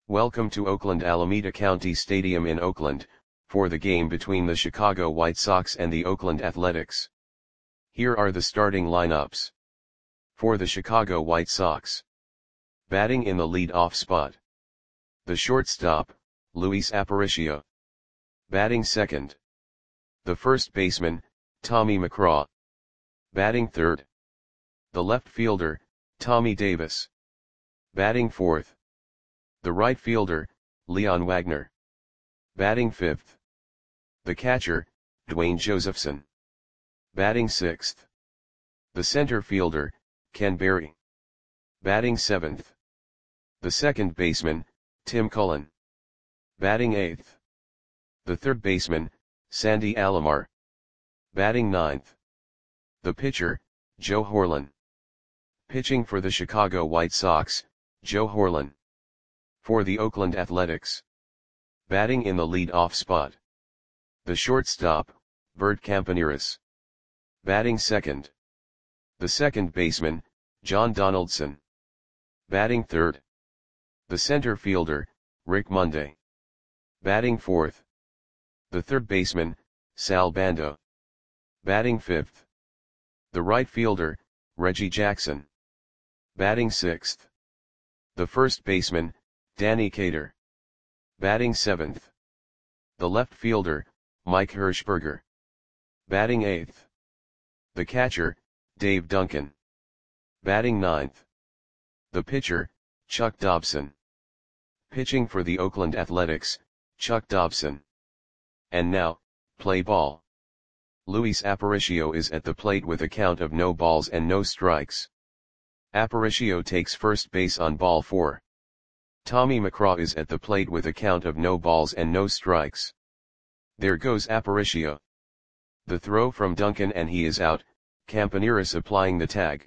Welcome to Oakland Alameda County Stadium in Oakland, for the game between the Chicago White Sox and the Oakland Athletics. Here are the starting lineups. For the Chicago White Sox. Batting in the lead-off spot. The shortstop, Luis Aparicio. Batting second. The first baseman, Tommy McGraw. Batting third. The left fielder, Tommy Davis. Batting fourth. The right fielder, Leon Wagner. Batting fifth. The catcher, Dwayne Josephson. Batting sixth. The center fielder, Ken Berry. Batting seventh. The second baseman, Tim Cullen. Batting eighth. The third baseman, Sandy Alomar. Batting ninth. The pitcher, Joe Horlen. Pitching for the Chicago White Sox, Joe Horlen. For the Oakland Athletics. Batting in the lead-off spot. The shortstop, Bert Campaneris. Batting second. The second baseman, John Donaldson. Batting third. The center fielder, Rick Monday. Batting fourth. The third baseman, Sal Bando. Batting fifth. The right fielder, Reggie Jackson. Batting sixth. The first baseman, Danny Cater. Batting seventh. The left fielder, Mike Hirschberger. Batting eighth. The catcher, Dave Duncan. Batting ninth. The pitcher, Chuck Dobson. Pitching for the Oakland Athletics, Chuck Dobson. And now, play ball. Luis Aparicio is at the plate with a count of no balls and no strikes. Aparicio takes first base on ball 4. Tommy McGraw is at the plate with a count of no balls and no strikes. There goes Aparicio. The throw from Duncan and he is out, Campaneris applying the tag.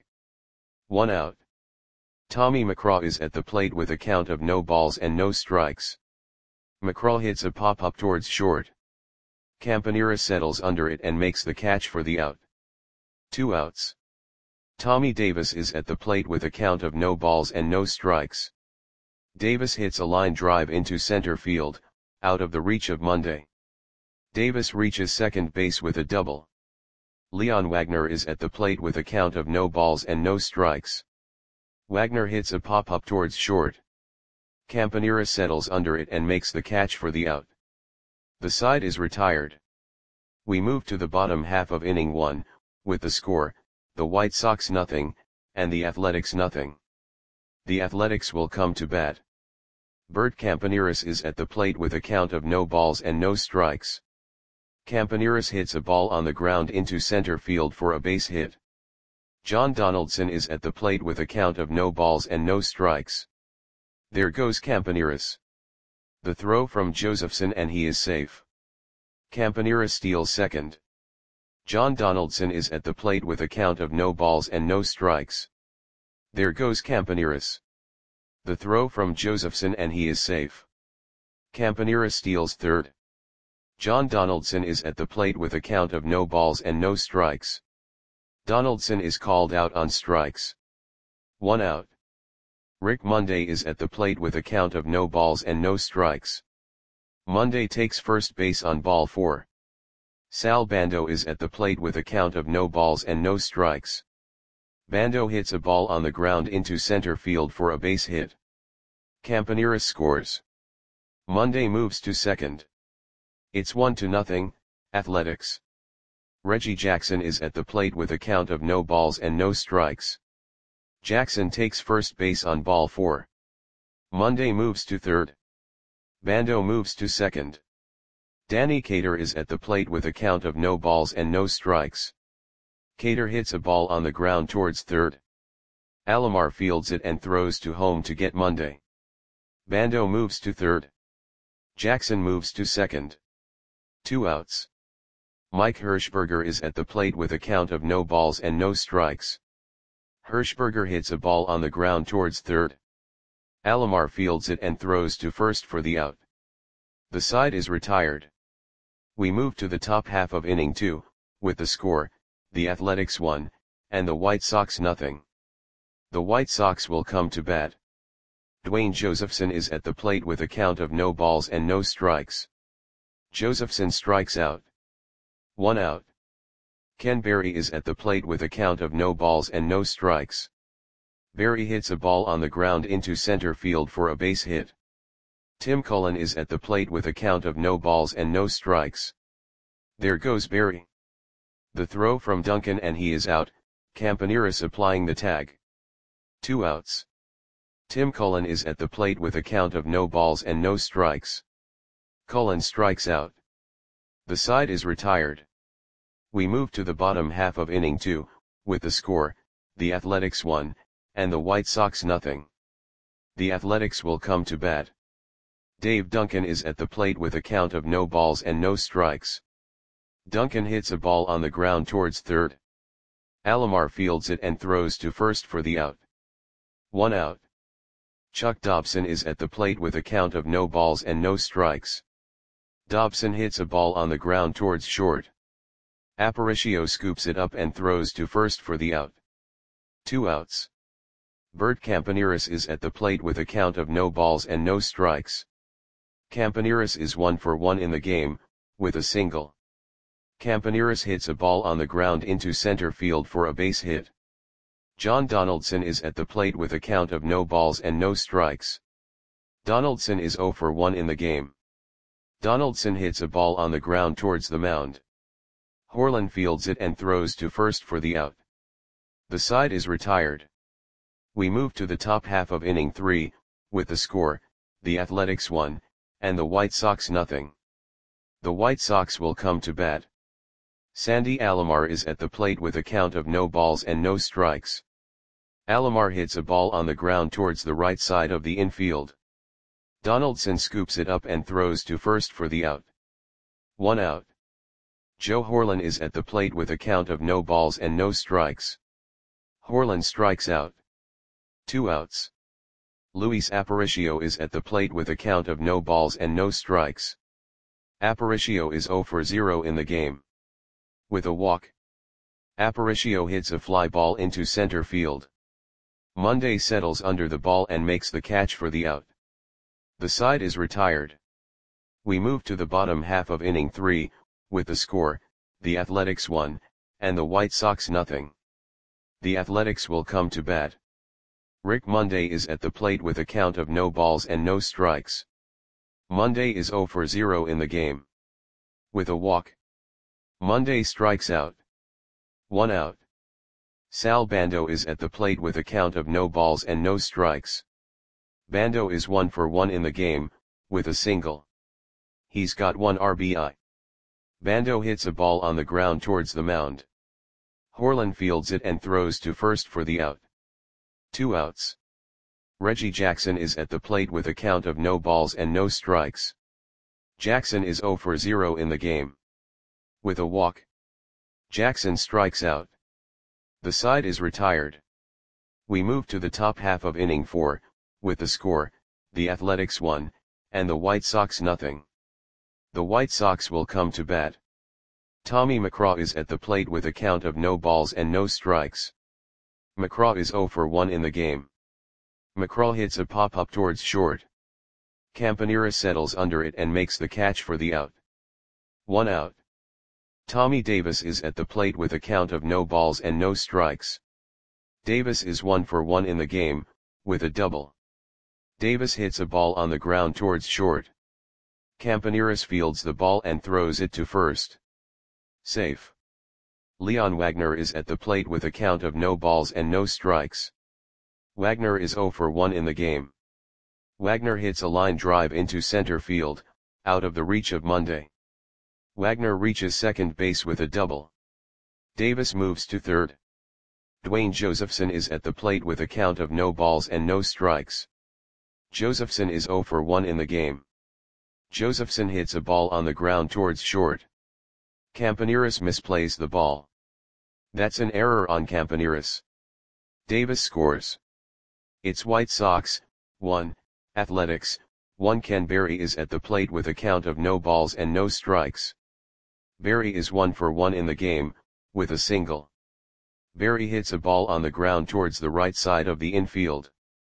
1 out. Tommy McGraw is at the plate with a count of no balls and no strikes. McGraw hits a pop-up towards short. Campaneris settles under it and makes the catch for the out. 2 outs. Tommy Davis is at the plate with a count of no balls and no strikes. Davis hits a line drive into center field, out of the reach of Monday. Davis reaches second base with a double. Leon Wagner is at the plate with a count of no balls and no strikes. Wagner hits a pop-up towards short. Campaneris settles under it and makes the catch for the out. The side is retired. We move to the bottom half of inning 1, with the score, the White Sox 0, and the Athletics 0. The Athletics will come to bat. Bert Campaneris is at the plate with a count of no balls and no strikes. Campaneris hits a ball on the ground into center field for a base hit. John Donaldson is at the plate with a count of no balls and no strikes. There goes Campaneris. The throw from Josephson and he is safe. Campaneris steals second. John Donaldson is at the plate with a count of no balls and no strikes. There goes Campaneris. The throw from Josephson and he is safe. Campaneris steals third. John Donaldson is at the plate with a count of no balls and no strikes. Donaldson is called out on strikes. 1 out. Rick Monday is at the plate with a count of no balls and no strikes. Monday takes first base on ball 4. Sal Bando is at the plate with a count of no balls and no strikes. Bando hits a ball on the ground into center field for a base hit. Campaneris scores. Monday moves to second. It's 1-0, Athletics. Reggie Jackson is at the plate with a count of no balls and no strikes. Jackson takes first base on ball 4. Monday moves to third. Bando moves to second. Danny Cater is at the plate with a count of no balls and no strikes. Cater hits a ball on the ground towards third. Alomar fields it and throws to home to get Monday. Bando moves to third. Jackson moves to second. 2 outs. Mike Hirschberger is at the plate with a count of no balls and no strikes. Hirschberger hits a ball on the ground towards third. Alomar fields it and throws to first for the out. The side is retired. We move to the top half of inning 2, with the score, the Athletics 1, and the White Sox 0. The White Sox will come to bat. Dwayne Josephson is at the plate with a count of no balls and no strikes. Josephson strikes out. 1 out. Ken Berry is at the plate with a count of no balls and no strikes. Berry hits a ball on the ground into center field for a base hit. Tim Cullen is at the plate with a count of no balls and no strikes. There goes Berry. The throw from Duncan and he is out, Campaneris applying the tag. 2 outs. Tim Cullen is at the plate with a count of no balls and no strikes. Cullen strikes out. The side is retired. We move to the bottom half of inning 2, with the score, the Athletics 1, and the White Sox nothing. The Athletics will come to bat. Dave Duncan is at the plate with a count of no balls and no strikes. Duncan hits a ball on the ground towards third. Alomar fields it and throws to first for the out. 1 out. Chuck Dobson is at the plate with a count of no balls and no strikes. Dobson hits a ball on the ground towards short. Aparicio scoops it up and throws to first for the out. 2 outs. Bert Campaneris is at the plate with a count of no balls and no strikes. Campaneris is 1 for 1 in the game, with a single. Campaneris hits a ball on the ground into center field for a base hit. John Donaldson is at the plate with a count of no balls and no strikes. Donaldson is 0 for 1 in the game. Donaldson hits a ball on the ground towards the mound. Horlan fields it and throws to first for the out. The side is retired. We move to the top half of inning 3, with the score, the Athletics 1, and the White Sox nothing. The White Sox will come to bat. Sandy Alomar is at the plate with a count of no balls and no strikes. Alomar hits a ball on the ground towards the right side of the infield. Donaldson scoops it up and throws to first for the out. 1 out. Joe Horlan is at the plate with a count of no balls and no strikes. Horlan strikes out. 2 outs. Luis Aparicio is at the plate with a count of no balls and no strikes. Aparicio is 0 for 0 in the game. With a walk. Aparicio hits a fly ball into center field. Monday settles under the ball and makes the catch for the out. The side is retired. We move to the bottom half of inning 3, with the score, the Athletics 1, and the White Sox nothing. The Athletics will come to bat. Rick Monday is at the plate with a count of no balls and no strikes. Monday is 0 for 0 in the game. With a walk. Monday strikes out. 1 out. Sal Bando is at the plate with a count of no balls and no strikes. Bando is 1 for 1 in the game, with a single. He's got 1 RBI. Bando hits a ball on the ground towards the mound. Horlan fields it and throws to first for the out. 2 outs. Reggie Jackson is at the plate with a count of no balls and no strikes. Jackson is 0 for 0 in the game. With a walk. Jackson strikes out. The side is retired. We move to the top half of inning 4, with the score, the Athletics 1, and the White Sox nothing. The White Sox will come to bat. Tommy McCraw is at the plate with a count of no balls and no strikes. McCraw is 0 for 1 in the game. McCraw hits a pop-up towards short. Campaneris settles under it and makes the catch for the out. 1 out. Tommy Davis is at the plate with a count of no balls and no strikes. Davis is 1 for 1 in the game, with a double. Davis hits a ball on the ground towards short. Campaneris fields the ball and throws it to first. Safe. Leon Wagner is at the plate with a count of no balls and no strikes. Wagner is 0 for 1 in the game. Wagner hits a line drive into center field, out of the reach of Monday. Wagner reaches second base with a double. Davis moves to third. Dwayne Josephson is at the plate with a count of no balls and no strikes. Josephson is 0 for 1 in the game. Josephson hits a ball on the ground towards short. Campaneris misplays the ball. That's an error on Campaneris. Davis scores. It's White Sox, 1, Athletics, 1. Ken Berry is at the plate with a count of no balls and no strikes. Berry is 1 for 1 in the game, with a single. Berry hits a ball on the ground towards the right side of the infield.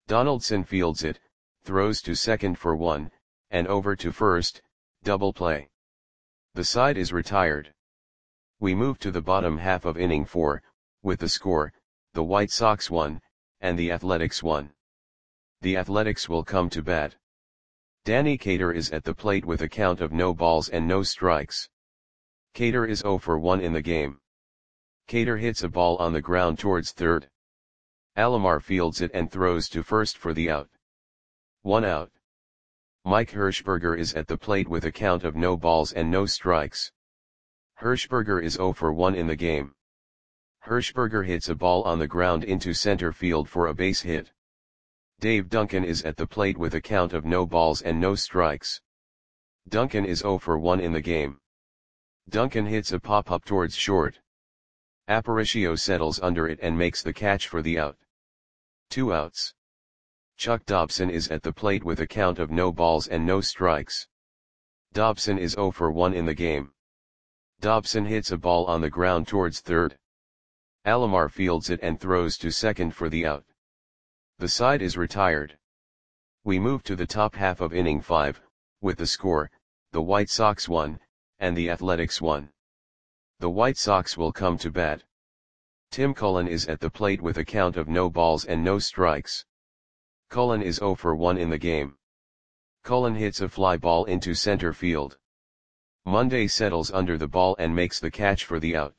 Donaldson fields it, throws to second for 1, and over to first, double play. The side is retired. We move to the bottom half of inning 4, with the score, the White Sox 1, and the Athletics 1. The Athletics will come to bat. Danny Cater is at the plate with a count of no balls and no strikes. Cater is 0 for 1 in the game. Cater hits a ball on the ground towards third. Alomar fields it and throws to first for the out. 1 out. Mike Hirschberger is at the plate with a count of no balls and no strikes. Hirschberger is 0 for 1 in the game. Hirschberger hits a ball on the ground into center field for a base hit. Dave Duncan is at the plate with a count of no balls and no strikes. Duncan is 0 for 1 in the game. Duncan hits a pop-up towards short. Aparicio settles under it and makes the catch for the out. 2 outs. Chuck Dobson is at the plate with a count of no balls and no strikes. Dobson is 0 for 1 in the game. Dobson hits a ball on the ground towards third. Alomar fields it and throws to second for the out. The side is retired. We move to the top half of inning 5, with the score, the White Sox 1, and the Athletics 1. The White Sox will come to bat. Tim Cullen is at the plate with a count of no balls and no strikes. Cullen is 0 for 1 in the game. Cullen hits a fly ball into center field. Monday settles under the ball and makes the catch for the out.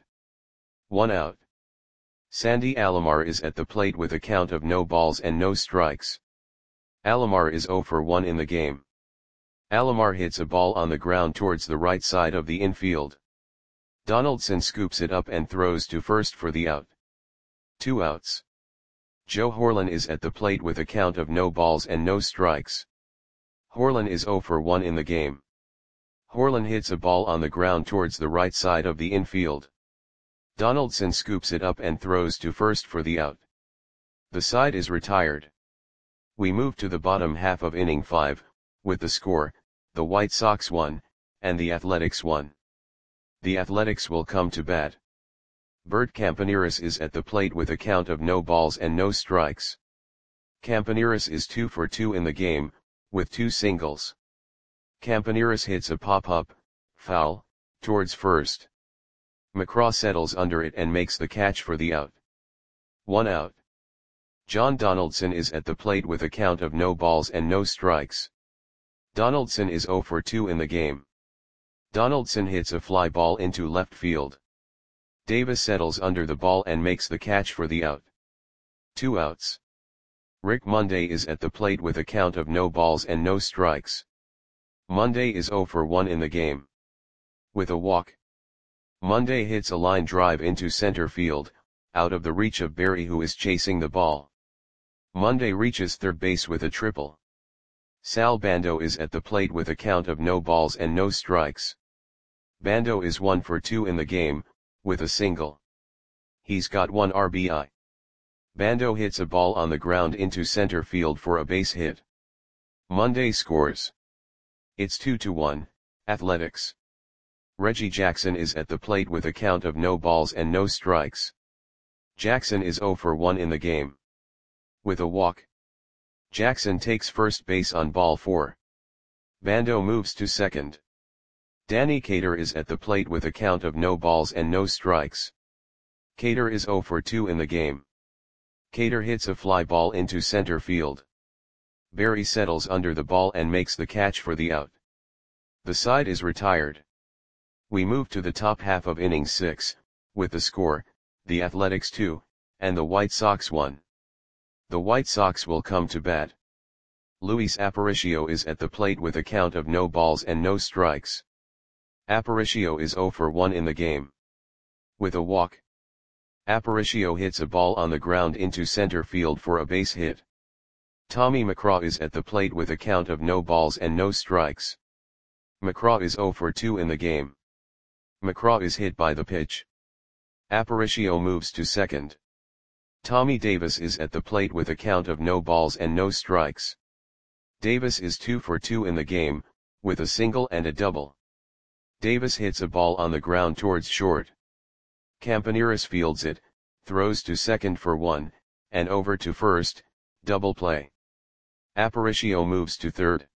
1 out. Sandy Alomar is at the plate with a count of no balls and no strikes. Alomar is 0 for 1 in the game. Alomar hits a ball on the ground towards the right side of the infield. Donaldson scoops it up and throws to first for the out. 2 outs. Joe Horlen is at the plate with a count of no balls and no strikes. Horlen is 0 for 1 in the game. Horlen hits a ball on the ground towards the right side of the infield. Donaldson scoops it up and throws to first for the out. The side is retired. We move to the bottom half of inning 5, with the score, the White Sox 1, and the Athletics 1. The Athletics will come to bat. Bert Campaneris is at the plate with a count of no balls and no strikes. Campaneris is 2 for 2 in the game, with 2 singles. Campaneris hits a pop-up, foul, towards first. McCraw settles under it and makes the catch for the out. 1 out. John Donaldson is at the plate with a count of no balls and no strikes. Donaldson is 0 for 2 in the game. Donaldson hits a fly ball into left field. Davis settles under the ball and makes the catch for the out. 2 outs. Rick Monday is at the plate with a count of no balls and no strikes. Monday is 0 for 1 in the game. With a walk. Monday hits a line drive into center field, out of the reach of Berry who is chasing the ball. Monday reaches third base with a triple. Sal Bando is at the plate with a count of no balls and no strikes. Bando is 1 for 2 in the game, with a single. He's got 1 RBI. Bando hits a ball on the ground into center field for a base hit. Monday scores. It's 2-1, Athletics. Reggie Jackson is at the plate with a count of no balls and no strikes. Jackson is 0 for 1 in the game. With a walk. Jackson takes first base on ball 4. Bando moves to second. Danny Cater is at the plate with a count of no balls and no strikes. Cater is 0 for 2 in the game. Cater hits a fly ball into center field. Berry settles under the ball and makes the catch for the out. The side is retired. We move to the top half of inning 6, with the score, the Athletics 2, and the White Sox 1. The White Sox will come to bat. Luis Aparicio is at the plate with a count of no balls and no strikes. Aparicio is 0 for 1 in the game. With a walk. Aparicio hits a ball on the ground into center field for a base hit. Tommy McCraw is at the plate with a count of no balls and no strikes. McCraw is 0 for 2 in the game. McCraw is hit by the pitch. Aparicio moves to second. Tommy Davis is at the plate with a count of no balls and no strikes. Davis is 2 for 2 in the game, with a single and a double. Davis hits a ball on the ground towards short. Campaneris fields it, throws to second for 1, and over to first, double play. Aparicio moves to third.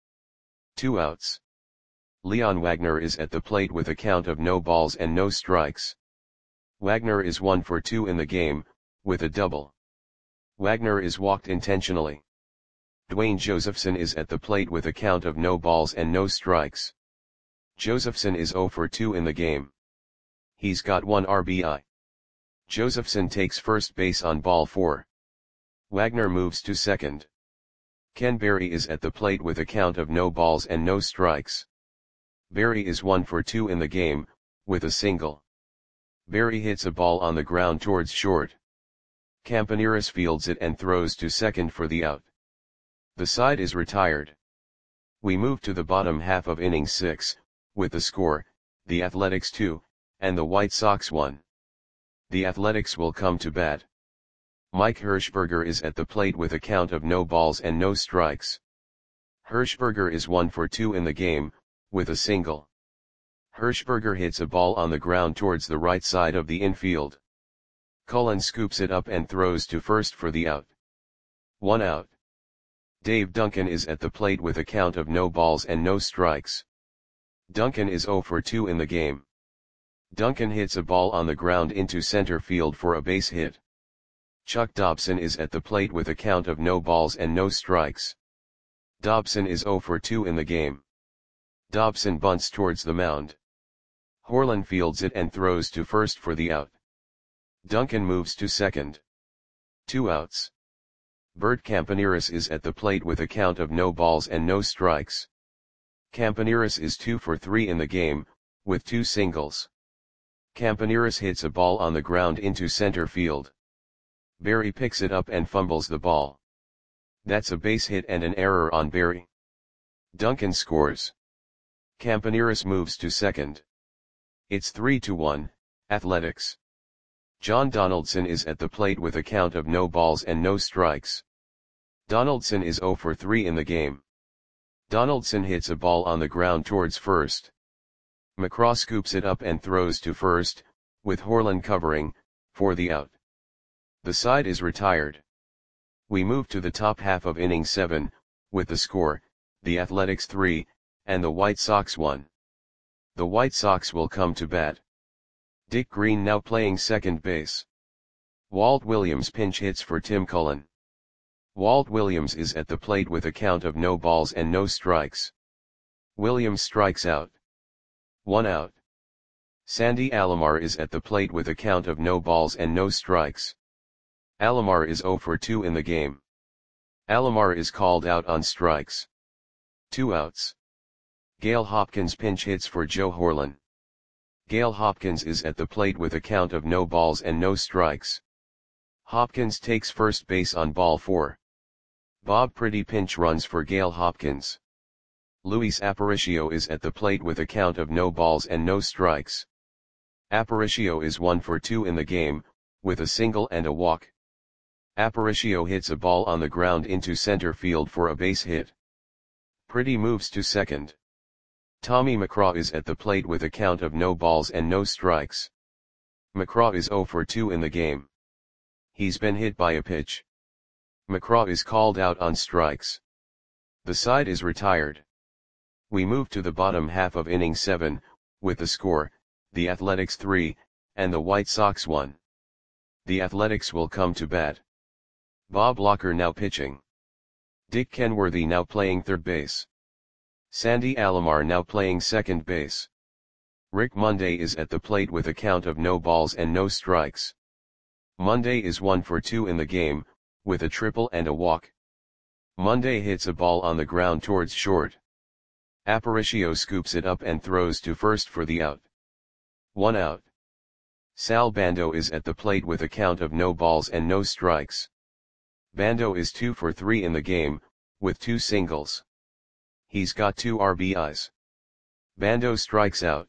2 outs. Leon Wagner is at the plate with a count of no balls and no strikes. Wagner is 1 for 2 in the game, with a double. Wagner is walked intentionally. Dwayne Josephson is at the plate with a count of no balls and no strikes. Josephson is 0 for 2 in the game. He's got 1 RBI. Josephson takes first base on ball 4. Wagner moves to second. Ken Berry is at the plate with a count of no balls and no strikes. Berry is 1 for 2 in the game, with a single. Berry hits a ball on the ground towards short. Campaneris fields it and throws to second for the out. The side is retired. We move to the bottom half of inning 6, with the score, the Athletics 2, and the White Sox 1. The Athletics will come to bat. Mike Hirschberger is at the plate with a count of no balls and no strikes. Hirschberger is 1 for 2 in the game, with a single. Hirschberger hits a ball on the ground towards the right side of the infield. Cullen scoops it up and throws to first for the out. 1 out. Dave Duncan is at the plate with a count of no balls and no strikes. Duncan is 0 for 2 in the game. Duncan hits a ball on the ground into center field for a base hit. Chuck Dobson is at the plate with a count of no balls and no strikes. Dobson is 0 for 2 in the game. Dobson bunts towards the mound. Horlan fields it and throws to first for the out. Duncan moves to second. 2 outs. Bert Campaneris is at the plate with a count of no balls and no strikes. Campaneris is 2 for 3 in the game, with 2 singles. Campaneris hits a ball on the ground into center field. Berry picks it up and fumbles the ball. That's a base hit and an error on Berry. Duncan scores. Campaneris moves to second. It's 3-1, Athletics. John Donaldson is at the plate with a count of no balls and no strikes. Donaldson is 0 for 3 in the game. Donaldson hits a ball on the ground towards first. McCraw scoops it up and throws to first, with Horlan covering, for the out. The side is retired. We move to the top half of inning 7, with the score, the Athletics 3, and the White Sox 1. The White Sox will come to bat. Dick Green now playing second base. Walt Williams pinch hits for Tim Cullen. Walt Williams is at the plate with a count of no balls and no strikes. Williams strikes out. 1 out. Sandy Alomar is at the plate with a count of no balls and no strikes. Alomar is 0 for 2 in the game. Alomar is called out on strikes. 2 outs. Gale Hopkins pinch hits for Joe Horlan. Gale Hopkins is at the plate with a count of no balls and no strikes. Hopkins takes first base on ball 4. Bob Pretty pinch runs for Gale Hopkins. Luis Aparicio is at the plate with a count of no balls and no strikes. Aparicio is 1 for 2 in the game, with a single and a walk. Aparicio hits a ball on the ground into center field for a base hit. Pretty moves to second. Tommy McCraw is at the plate with a count of no balls and no strikes. McCraw is 0 for 2 in the game. He's been hit by a pitch. McCraw is called out on strikes. The side is retired. We move to the bottom half of inning 7, with the score, the Athletics 3, and the White Sox 1. The Athletics will come to bat. Bob Locker now pitching. Dick Kenworthy now playing third base. Sandy Alomar now playing second base. Rick Monday is at the plate with a count of no balls and no strikes. Monday is 1 for 2 in the game, with a triple and a walk. Monday hits a ball on the ground towards short. Aparicio scoops it up and throws to first for the out. 1 out. Sal Bando is at the plate with a count of no balls and no strikes. Bando is 2 for 3 in the game, with 2 singles. He's got 2 RBIs. Bando strikes out.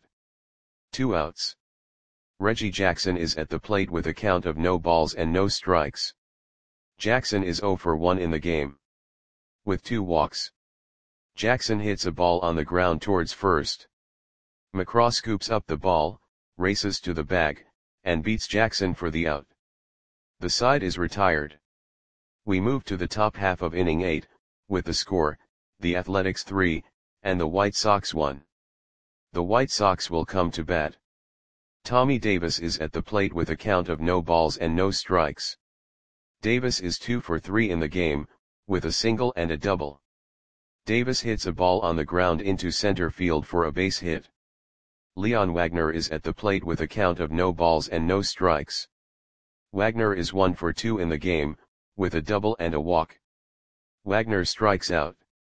2 outs. Reggie Jackson is at the plate with a count of no balls and no strikes. Jackson is 0 for 1 in the game. With 2 walks. Jackson hits a ball on the ground towards first. McCraw scoops up the ball, races to the bag, and beats Jackson for the out. The side is retired. We move to the top half of inning 8, with the score, the Athletics 3, and the White Sox 1. The White Sox will come to bat. Tommy Davis is at the plate with a count of no balls and no strikes. Davis is 2 for 3 in the game, with a single and a double. Davis hits a ball on the ground into center field for a base hit. Leon Wagner is at the plate with a count of no balls and no strikes. Wagner is 1 for 2 in the game, with a double and a walk. Wagner strikes out.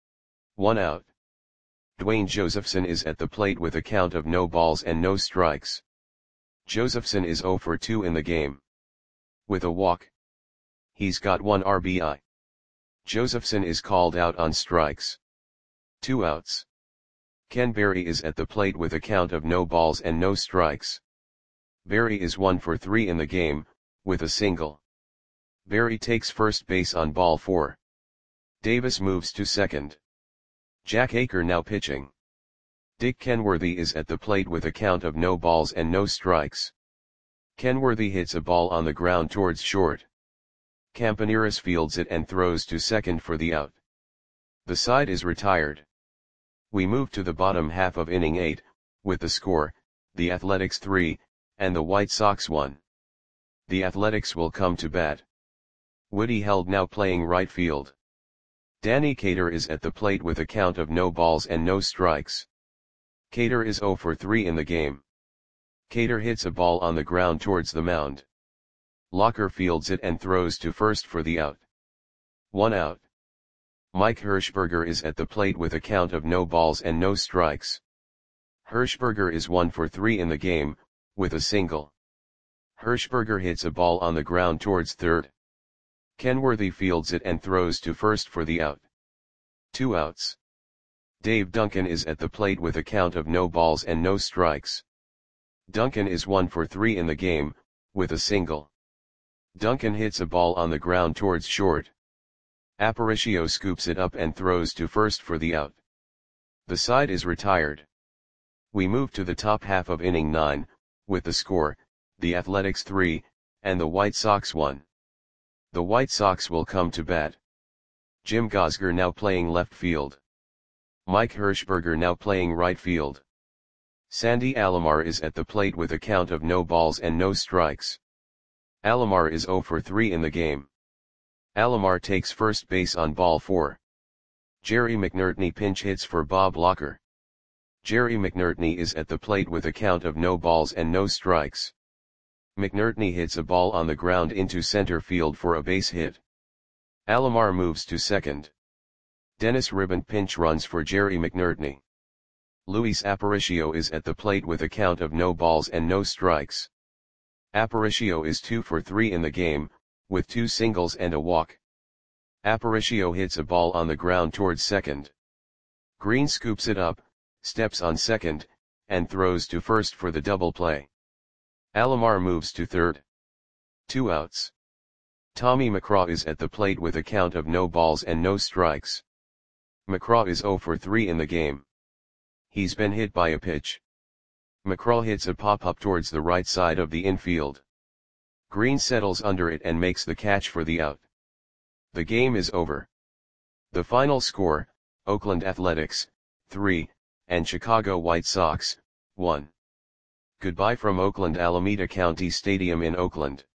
1 out. Dwayne Josephson is at the plate with a count of no balls and no strikes. Josephson is 0 for 2 in the game. With a walk. He's got 1 RBI. Josephson is called out on strikes. 2 outs. Ken Berry is at the plate with a count of no balls and no strikes. Berry is 1 for 3 in the game, with a single. Berry takes first base on ball 4. Davis moves to second. Jack Aker now pitching. Dick Kenworthy is at the plate with a count of no balls and no strikes. Kenworthy hits a ball on the ground towards short. Campaneris fields it and throws to second for the out. The side is retired. We move to the bottom half of inning 8, with the score, the Athletics 3, and the White Sox 1. The Athletics will come to bat. Woody Held now playing right field. Danny Cater is at the plate with a count of no balls and no strikes. Cater is 0 for 3 in the game. Cater hits a ball on the ground towards the mound. Locker fields it and throws to first for the out. 1 out. Mike Hirschberger is at the plate with a count of no balls and no strikes. Hirschberger is 1 for 3 in the game, with a single. Hirschberger hits a ball on the ground towards third. Kenworthy fields it and throws to first for the out. 2 outs. Dave Duncan is at the plate with a count of no balls and no strikes. Duncan is 1 for 3 in the game, with a single. Duncan hits a ball on the ground towards short. Aparicio scoops it up and throws to first for the out. The side is retired. We move to the top half of inning 9, with the score, the Athletics 3, and the White Sox 1. The White Sox will come to bat. Jim Gosger now playing left field. Mike Hirschberger now playing right field. Sandy Alomar is at the plate with a count of no balls and no strikes. Alomar is 0 for 3 in the game. Alomar takes first base on ball 4. Jerry McNertney pinch hits for Bob Locker. Jerry McNertney is at the plate with a count of no balls and no strikes. McNertney hits a ball on the ground into center field for a base hit. Alomar moves to second. Dennis Ribbon pinch runs for Jerry McNertney. Luis Aparicio is at the plate with a count of no balls and no strikes. Aparicio is 2 for 3 in the game, with 2 singles and a walk. Aparicio hits a ball on the ground towards second. Green scoops it up, steps on second, and throws to first for the double play. Alomar moves to third. 2 outs. Tommy McCraw is at the plate with a count of no balls and no strikes. McCraw is 0 for 3 in the game. He's been hit by a pitch. McCraw hits a pop-up towards the right side of the infield. Green settles under it and makes the catch for the out. The game is over. The final score, Oakland Athletics, 3, and Chicago White Sox, 1. Goodbye from Oakland Alameda County Stadium in Oakland.